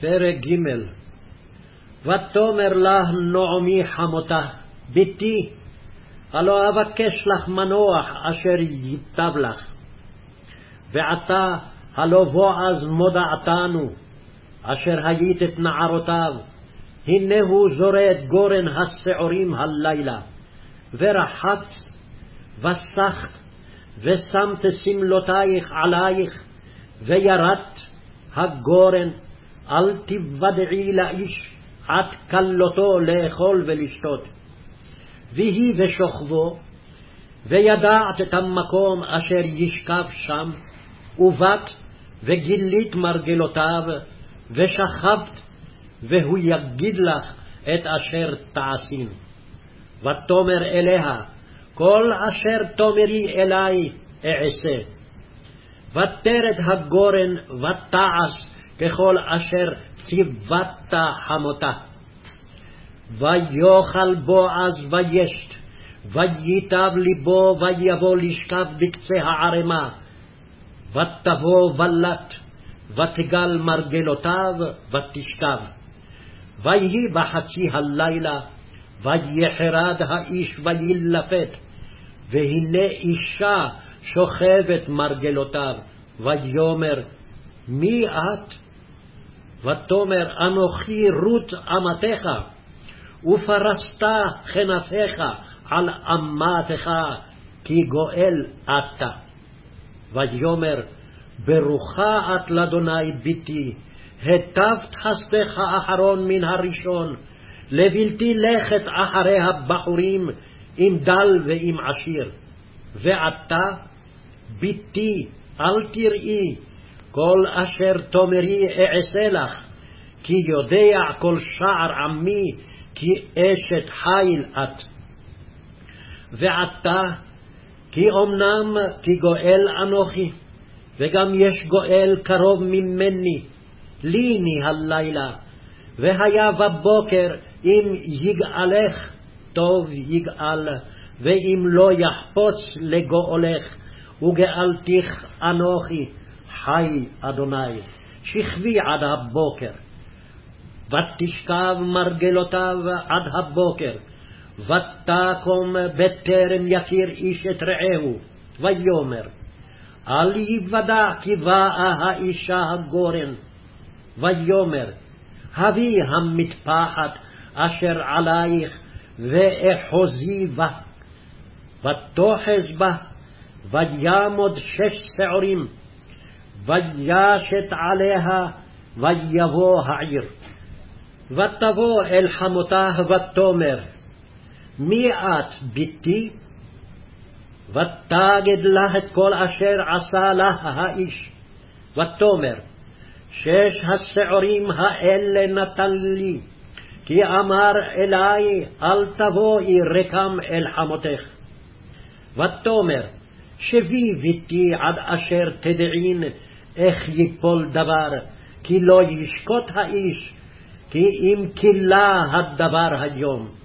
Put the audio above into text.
פרק ג'. ותאמר לה נעמי חמותה, בתי, הלא אבקש לך מנוח אשר ייטב לך. ועתה הלא בועז מודעתנו, אשר היית את נערותיו, הנה הוא זורע את גורן השעורים הלילה. ורחץ, וסחת, ושמת סמלותייך עלייך, וירדת הגורן, אל תוודעי לאיש עד כלותו לאכול ולשתות. ויהי בשוכבו, וידעת את המקום אשר ישכב שם, ובאת וגילית מרגלותיו, ושכבת, והוא יגיד לך את אשר תעשין. ותאמר אליה, כל אשר תאמרי אלי אעשה. ותרד הגורן ותעש ככל אשר ציוות חמותה. ויאכל בועז וישת, וייטב ליבו, ויבוא לשכב בקצה הערמה. ותבוא ולט, ותגל מרגלותיו, ותשכב. ויהי בחצי הלילה, ויחרד האיש וילפת, והנה אישה שוכבת מרגלותיו. ויאמר, מי את? ותאמר, אנוכי רות אמתך, ופרסת כנפיך על אמתך, כי גואל אתה. ויאמר, ברוכה את לאדוני בתי, היטבת חסדך האחרון מן הראשון, לבלתי לכת אחרי הבחורים, עם דל ועם עשיר. ועתה, בתי, אל תראי, כל אשר תאמרי אעשה לך, כי יודע כל שער עמי, כי אשת חיל את. ועתה, כי אמנם כי גואל אנוכי, וגם יש גואל קרוב ממני, ליני הלילה, והיה בבוקר אם יגאלך, טוב יגאל, ואם לא יחפוץ לגואלך, וגאלתיך אנוכי, חי אדוני. שכבי עד הבוקר. ותשכב מרגלותיו עד הבוקר, ותקום בטרם יכיר איש את רעהו. ויאמר, אל יוודע כי באה האישה הגורן. ויאמר, הביא המטפחת אשר עלייך, ואחוזי בה. ותאחז בה, ויעמוד 6 שעורים, וישת עליה, ויבוא העיר. ותבוא אל חמותה ותאמר, מי את בתי? ותגד לה את כל אשר עשה לה האיש. ותאמר, 6 השעורים האלה נתן לי, כי אמר אלי, אל תבואי רקם אל חמותך. ותאמר, שבי בתי עד אשר תדעין איך יפול דבר, כי לא ישקוט האיש, כי אם כלה הדבר היום.